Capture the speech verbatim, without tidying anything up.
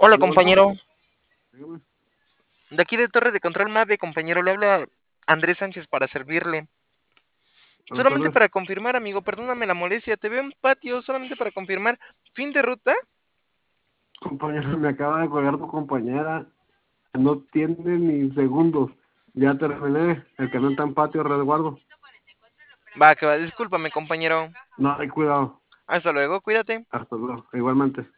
Hola, Aló, aló, compañero. dígame. De aquí de Torre de Control Mave, compañero, le habla Andrés Sánchez para servirle. Buenas Solamente tardes. para confirmar, amigo, perdóname la molestia, te veo en patio, solamente para confirmar. ¿Fin de ruta? Compañero, me acaba de colgar tu compañera. No tiene ni segundos. Ya terminé. El que no está en patio, resguardo. Va, que va, discúlpame, compañero. No hay cuidado. Hasta luego, cuídate. Hasta luego. Igualmente.